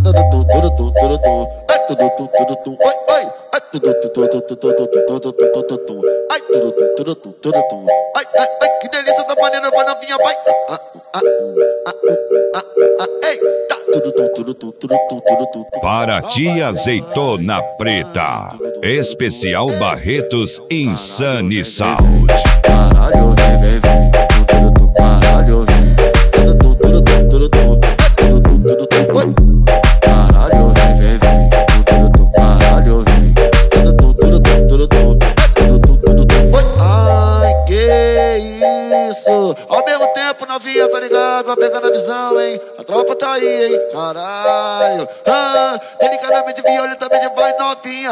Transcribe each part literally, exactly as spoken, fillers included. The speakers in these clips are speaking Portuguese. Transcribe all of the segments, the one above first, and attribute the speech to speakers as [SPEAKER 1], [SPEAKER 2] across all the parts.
[SPEAKER 1] tudo tum, tudo tum, tudo tum. Ai, tudo tum, tudo tum. Oi, oi. Ai, tudo tum, tudo tum, tudo tum, tudo tum, tudo tum. Ai, tudo tum, tudo tum, tudo tum. Ai, ai, ai, que delícia da maneira, vai novinha, vai. Ah, ah, ah, ah, ah, ei, tá. Tudo tum, tudo tum, tudo tum, tudo tum.
[SPEAKER 2] Paraty Azeitona Preta. Especial Barretos Insane Sound.
[SPEAKER 1] Caralho, vem, vem, vem. Tudo tum, caralho, vem. Tudo tum, tudo tum, tudo tum. Tudo tum, tudo tum. Oi. Caralho, vem, vem, vem. Tudo tum, caralho, vem. Tudo tum, tudo tum, tudo tum. Tudo tum, tudo tum. Oi. Ai, que isso. Ao mesmo tempo, novinha, tá ligado? Vai pegando a visão, hein? A tropa tá aí, hein? Caralho. Ah, delicadamente violentamente vai novinha.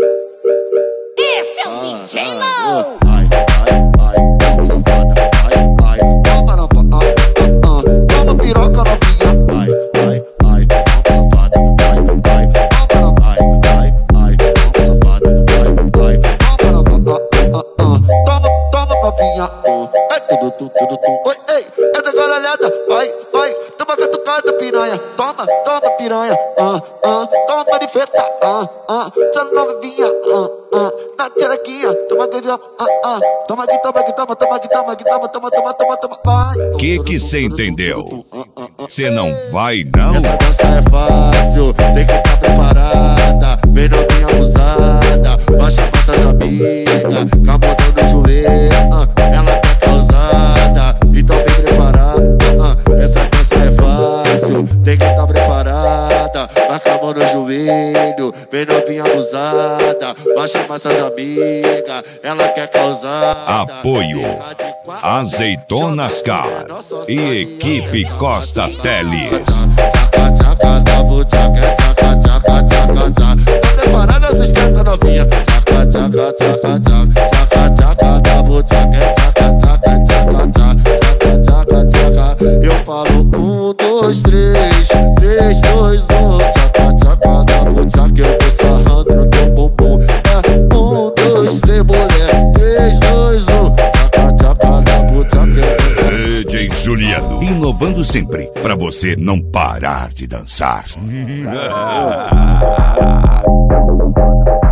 [SPEAKER 3] Esse é o D J Low.
[SPEAKER 1] Ai, ai, ai, toma safada. Ai, ai, toma na pa, ah, ah, ah. Toma piroca novinha. Ai, ai, ai, toma safada. Ai, ai, toma na, ai, ai, ai, toma safada. Ai, ai, toma na pa, ah, ah, ah. Toma, toma novinha. Ai, tudo, tudo, tudo, tudo. Oi, ei, é da garalhada. Vai, vai, toma catucada piranha. Toma, toma piranha. Ah, ah, toma de feta. Ah, ah, essa novinha. Ah, ah. Na tcherequinha, toma aqui, ah, ah, toma aqui, toma aqui, toma, toma aqui, toma aqui, toma, toma, toma, toma, toma, vai.
[SPEAKER 2] Que que cê entendeu? Cê não vai, não?
[SPEAKER 1] Essa dança é fácil, tem que estar preparada. Bem novinha abusada, vai chamar suas amigas. Com a mãozinha no joelho, ah, ela tá causada. Então bem preparada, ah, essa dança é fácil, tem que estar preparada. Vai com a mão no joelho, bem novinha abusada. Vai chamar suas amigas, ela quer causar.
[SPEAKER 2] Apoio Azeitonas Car e Equipe Costa Teles.
[SPEAKER 1] Tchaca, tchaca, davo, tchaca, tchaca, tchaca, tchaca, tchaca. Tá preparada, sustenta novinha. Tchaca, tchaca, tchaca, tchaca, tchaca, tchaca, davo, tchaca, tchaca, tchaca, tchaca, tchaca, tchaca, tchaca. Eu falo um, dois, três, três, dois, um. Tchaca, tchaca, davo, tchaca, eu tô sarrando no teu bumbum. É um, dois, três, mulher, três, dois, um. Tchaca, tchaca, davo, tchaca, eu tô sarrando.
[SPEAKER 2] D J Juliano, inovando sempre pra você não parar de dançar.